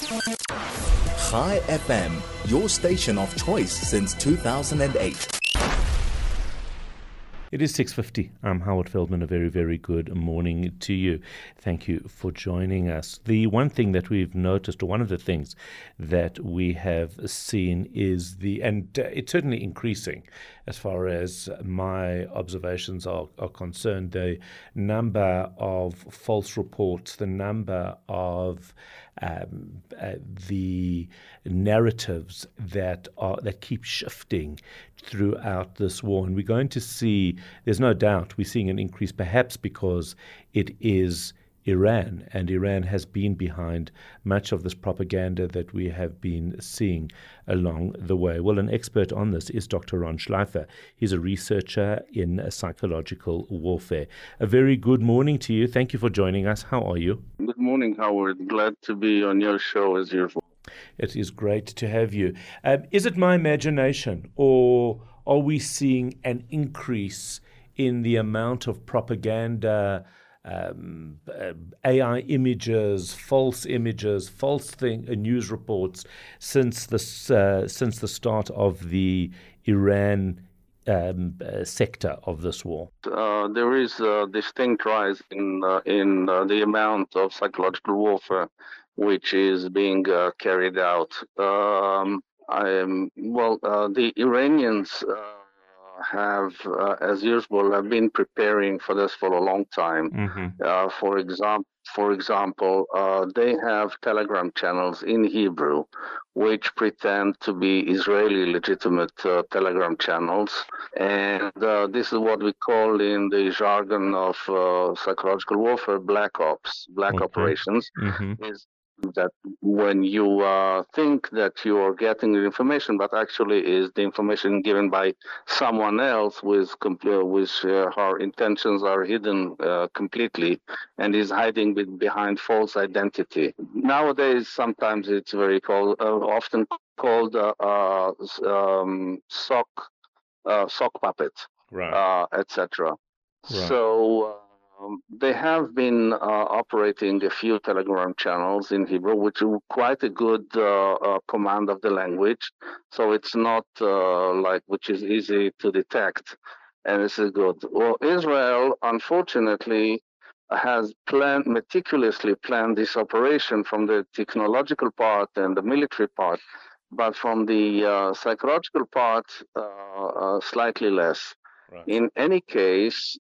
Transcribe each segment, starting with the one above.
Chai FM, your station of choice since 2008. It is 6:50. I'm Howard Feldman. A very, very good morning to you. Thank you for joining us. The one thing that we've noticed, or one of the things that we have seen is it's certainly increasing as far as my observations are concerned, the number of false reports, the number of the narratives that keep shifting throughout this war. And we're going to see, there's no doubt, we're seeing an increase, perhaps because it is Iran, and Iran has been behind much of this propaganda that we have been seeing along the way. Well, an expert on this is Dr. Ron Schleifer. He's a researcher in psychological warfare. A very good morning to you. Thank you for joining us. How are you? Good morning, Howard. Glad to be on your show as usual. It is great to have you. Is it my imagination, or are we seeing an increase in the amount of propaganda, AI images, false news reports since the start of the Iran sector of this war? There is a distinct rise in the amount of psychological warfare which is being carried out. The Iranians have, as usual, have been preparing for this for a long time. Mm-hmm. For example, they have Telegram channels in Hebrew, which pretend to be Israeli legitimate Telegram channels, and this is what we call in the jargon of psychological warfare black ops, operations. Mm-hmm. Is that when you think that you are getting the information, but actually is the information given by someone else with her intentions are hidden completely, and is hiding behind false identity. Nowadays, sometimes it's often called sock puppet, right, etc. Right. So. They have been operating a few Telegram channels in Hebrew, which is quite a good command of the language. So it's not which is easy to detect, and this is good. Well, Israel, unfortunately, has meticulously planned this operation from the technological part and the military part, but from the psychological part, slightly less. Right. In any case,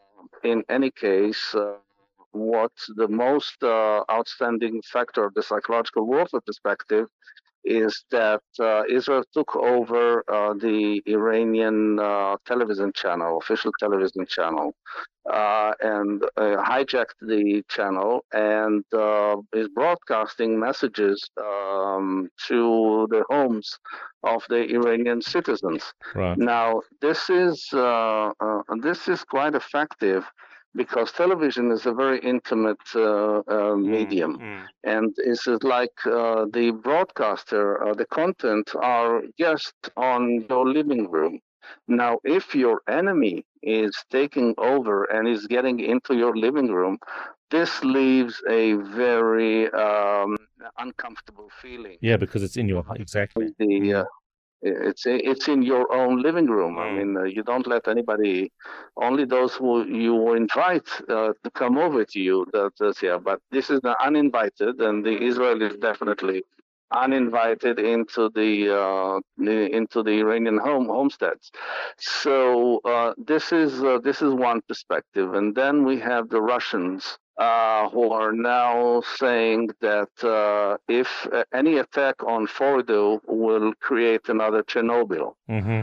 what's the most outstanding factor of the psychological warfare perspective is that Israel took over the Iranian television channel, official television channel, and hijacked the channel and is broadcasting messages to the homes of the Iranian citizens. Right. Now, this is quite effective, because television is a very intimate medium, and it's like the broadcaster, the content are just on your living room. Now, if your enemy is taking over and is getting into your living room, this leaves a very uncomfortable feeling. Yeah, because it's in your exactly. It's in your own living room. I mean, you don't let anybody, only those who you invite to come over to you. That's yeah. But this is the uninvited, and the Israel is definitely uninvited into the Iranian homesteads. So this is one perspective, and then we have the Russians. Who are now saying that if any attack on Fordo will create another Chernobyl. Mm-hmm.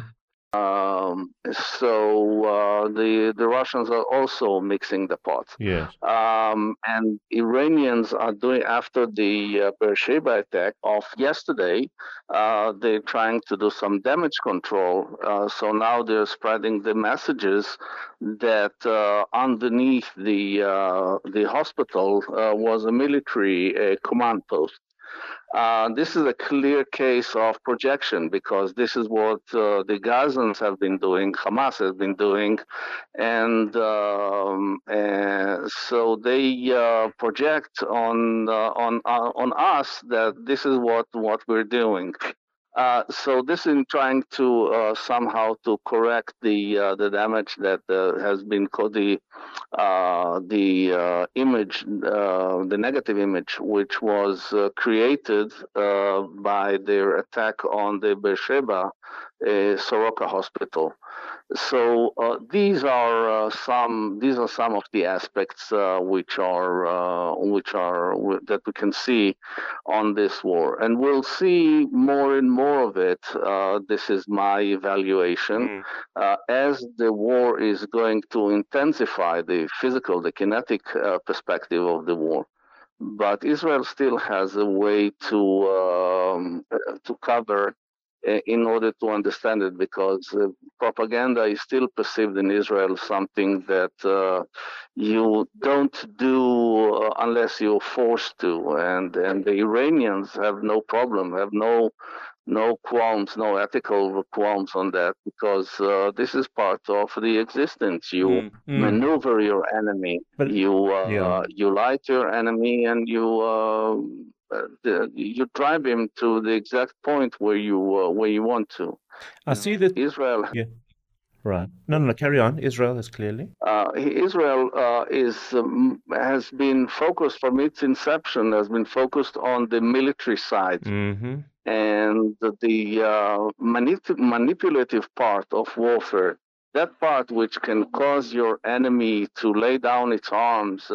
So the Russians are also mixing the pot. Yes. And Iranians are doing, after the Beersheba attack of yesterday, they're trying to do some damage control. So now they're spreading the messages that underneath the hospital was a military command post. This is a clear case of projection because this is what the Gazans have been doing, Hamas has been doing, and so they project on us that this is what we're doing. So this is trying to somehow to correct the damage that has been the image, the negative image, which was created by their attack on the Beersheba Soroka hospital. So these are some of the aspects which are that we can see on this war, and we'll see more and more of it. This is my evaluation. As the war is going to intensify the physical, the kinetic perspective of the war. But Israel still has a way to cover in order to understand it, because propaganda is still perceived in Israel something that you don't do unless you're forced to, and the Iranians have no problem, have no qualms, no ethical qualms on that, because this is part of the existence. You maneuver your enemy, but, you lie to your enemy, and you drive him to the exact point where you want to. I see that Israel. Yeah. Right. No. Carry on. Israel is clearly. Israel has been focused from its inception. Has been focused on the military side. Mm-hmm. And the manipulative part of warfare, that part which can cause your enemy to lay down its arms,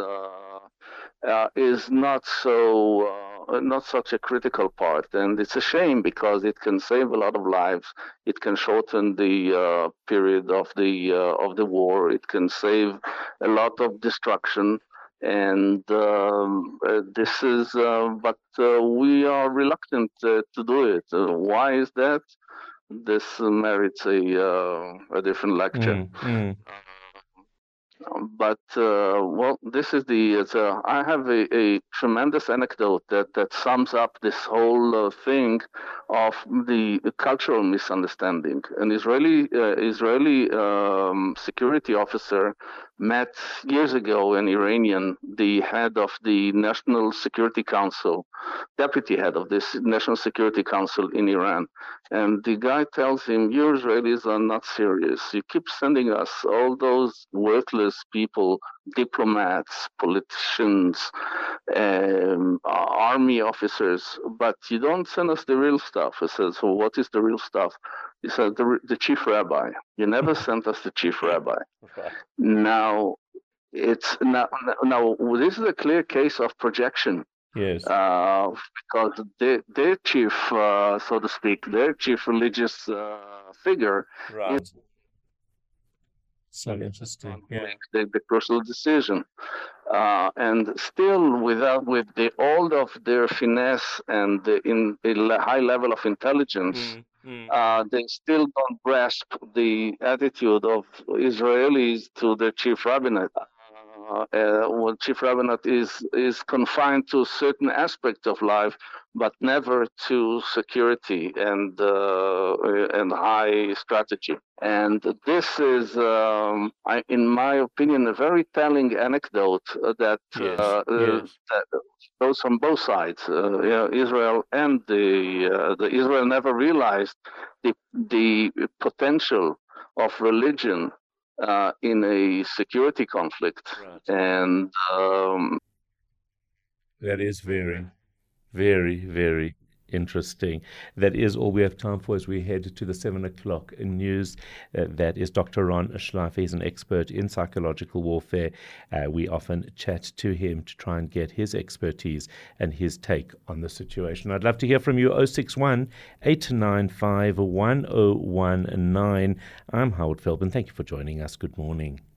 is not such a critical part, and it's a shame because it can save a lot of lives. It can shorten the period of the war. It can save a lot of destruction. And this is, but we are reluctant to do it. Why is that? This merits a different lecture. But well, this is I have a tremendous anecdote that sums up this whole thing of the cultural misunderstanding. An Israeli security officer met years ago an Iranian, the head of the National Security Council, deputy head of this National Security Council in Iran. And the guy tells him, "You Israelis are not serious. You keep sending us all those worthless people, diplomats, politicians, army officers, but you don't send us the real stuff." He says, "So what is the real stuff?" He said, the chief rabbi. You never sent us the chief rabbi. Okay. Now, this is a clear case of projection. Yes. Because their chief, so to speak, their chief religious figure, right. So interesting. Yeah. The crucial decision, and still with all of their finesse and in a high level of intelligence, they still don't grasp the attitude of Israelis to the chief rabbinate. Well, chief rabbinate is confined to certain aspects of life, but never to security and high strategy. And this is, in my opinion, a very telling anecdote that goes from both sides. Israel and the Israel never realized the potential of religion in a security conflict. Right. And that is very, very, very interesting. That is all we have time for as we head to the 7 o'clock news. That is Dr. Ron Schleifer. He's an expert in psychological warfare. We often chat to him to try and get his expertise and his take on the situation. I'd love to hear from you, 061-895-1019. I'm Howard Feldman. Thank you for joining us. Good morning.